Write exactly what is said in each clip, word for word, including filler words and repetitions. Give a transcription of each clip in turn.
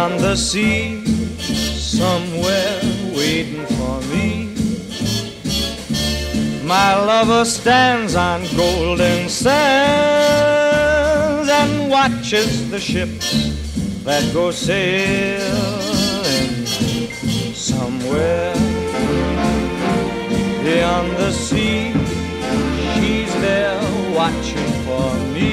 beyond the sea, somewhere waiting for me. My lover stands on golden sands and watches the ships that go sailing somewhere beyond the sea. She's there watching for me.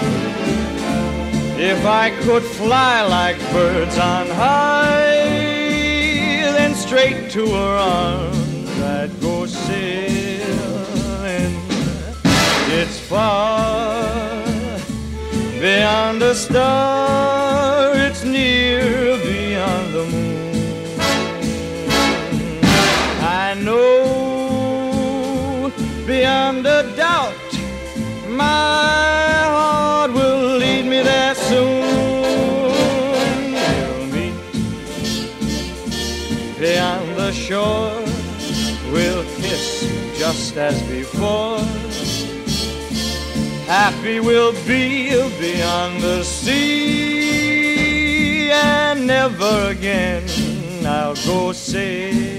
If I could fly like birds on high, then straight to her arms I'd go sailing. It's far beyond a star, it's near beyond the moon. I know beyond a doubt my heart will lead me there soon. We'll meet beyond the shore, we'll kiss just as before. Happy we'll be beyond the sea, and never again I'll go sailing.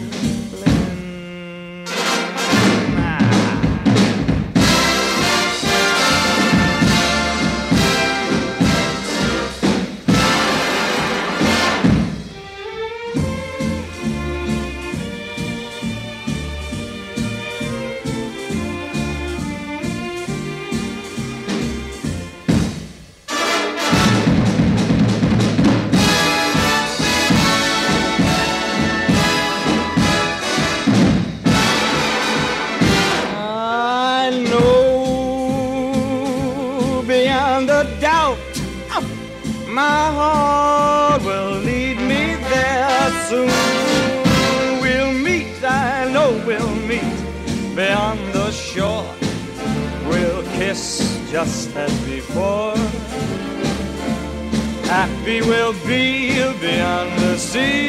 Beyond a doubt, my heart will lead me there soon. We'll meet, I know we'll meet beyond the shore. We'll kiss just as before. Happy we'll be beyond the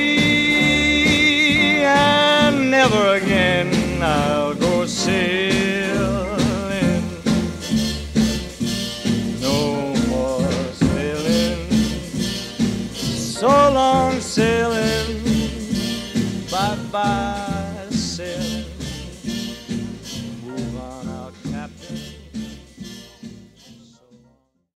sea, and never again I'll go sailing. So long sailing, bye-bye.